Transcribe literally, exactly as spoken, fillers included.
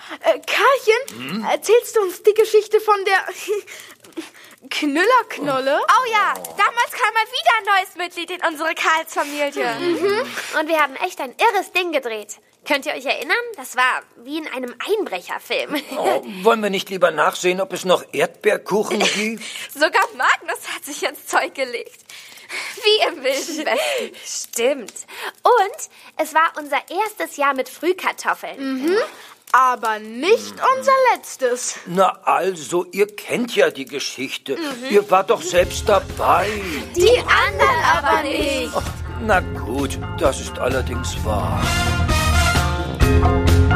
Äh, Karlchen, hm? erzählst du uns die Geschichte von der Knüllerknolle? Oh ja, damals kam mal wieder ein neues Mitglied in unsere Karls-Familie. Mhm. Und wir haben echt ein irres Ding gedreht. Könnt ihr euch erinnern? Das war wie in einem Einbrecherfilm. Oh, wollen wir nicht lieber nachsehen, ob es noch Erdbeerkuchen gibt? Sogar Magnus hat sich ins Zeug gelegt. Wie im Wilden Westen. Stimmt. Und es war unser erstes Jahr mit Frühkartoffeln. Mhm. Aber nicht unser letztes. Na also, ihr kennt ja die Geschichte. Mhm. Ihr wart doch selbst dabei. Die anderen aber nicht. Ach, na gut, das ist allerdings wahr.